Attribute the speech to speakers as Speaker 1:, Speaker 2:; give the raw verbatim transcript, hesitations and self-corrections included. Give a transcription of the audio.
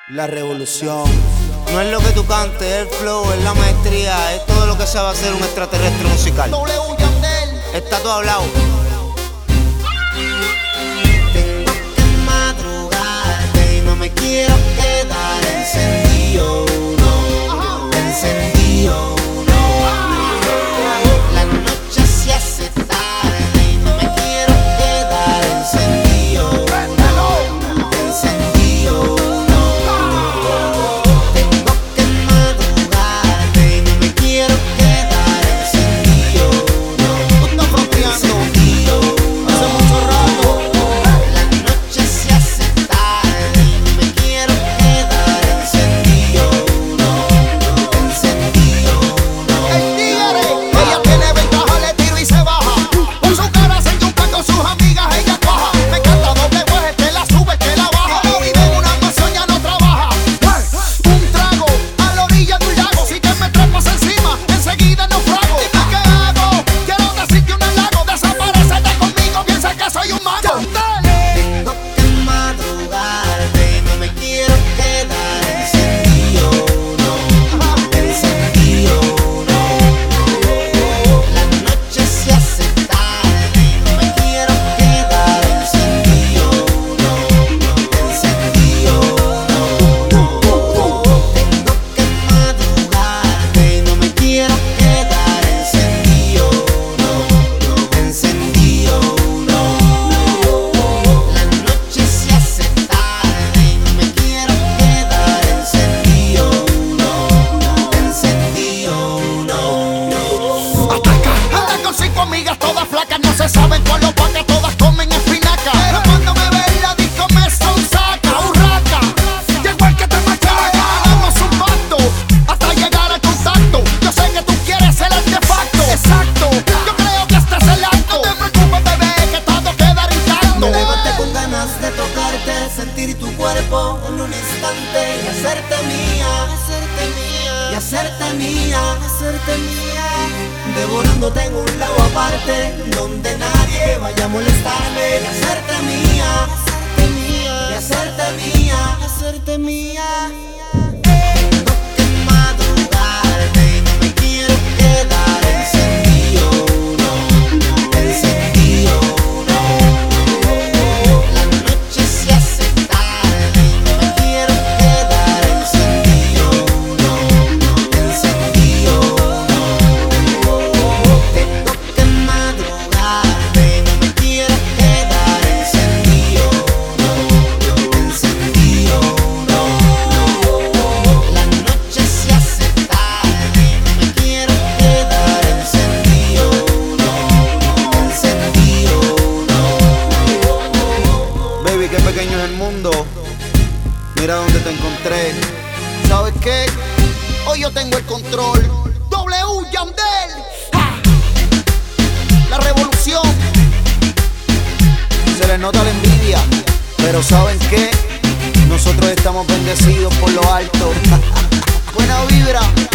Speaker 1: La revolución no es lo que tú cantes, es el flow, es la maestría, es todo lo que sabe hacer un extraterrestre musical.
Speaker 2: W Yandel.
Speaker 1: Está todo hablado. Tengo que madrugarte y no me quiero quedar encendido, no, encendido, no. La noche se hace tarde y no me quiero quedar encendido, no, encendido. Tengo que madrugarte y no me quiero quedar encendido, no, encendido.
Speaker 2: Hace mucho rato.
Speaker 1: La noche se hace tarde y no me quiero quedar encendido, no, encendido, no.
Speaker 2: El tigre, ella tiene ventaja, le tiro y se baja. Por su cara se chupa con sus amigas, ella cuaja. Me encanta doble pues, que la sube, que la baja. No vive en una mansión, ya no trabaja. Un trago a la orilla de un lago. Si te me trepas encima, enseguida naufrago. Dime qué hago, quiero decirte un halago. Desaparecete conmigo, piensa que soy un mago.
Speaker 1: Tengo que madrugarte y no me quiero quedar encendido, no, encendido, no. La noche se hace tarde y no me quiero quedar encendido, no, encendido, no. Tengo que madrugarte y no me quiero quedar encendido, no, encendido, no. La noche se hace tarde y no me quiero quedar encendido, no, encendido, no.
Speaker 2: Ataca, anda con cinco amigas todas flacas, no se saben cuál lo paga, todas comen espinaca. Pero cuando me ve en la disco me sonsaca, urraca, llegó el que te machaca. Hagamos un pacto hasta llegar al contacto. Yo sé que tú quieres ser el de facto, exacto. Yo creo que este es el acto. No te preocupes, bebé, que todo quedará intacto.
Speaker 1: Me levanté con ganas de tocarte, sentir tu cuerpo en un instante y hacerte mía, hacerte mía, y hacerte mía, hacerte mía. Devorándote en un lado aparte, donde nadie vaya a molestarme. Y hacerte mía, hacerte mía, y hacerte mía, hacerte mía. Tengo que madrugarte y no me quiero quedar encendido, no, encendido, no. La noche se hace tarde y no me quiero quedar encendido, no, encendido, no. Tengo que madrugarte y no me quiero quedar encendido, no, encendido, no. La noche se hace tarde y no me quiero quedar encendido, no, encendido, no. Baby, qué pequeño es el mundo. Mira dónde te encontré.
Speaker 2: ¿Sabes qué? Hoy yo tengo el control. W Yandel. ¡Ja! La revolución.
Speaker 1: Se les nota la envidia, pero ¿saben qué? Nosotros estamos bendecidos por lo alto.
Speaker 2: Buena vibra.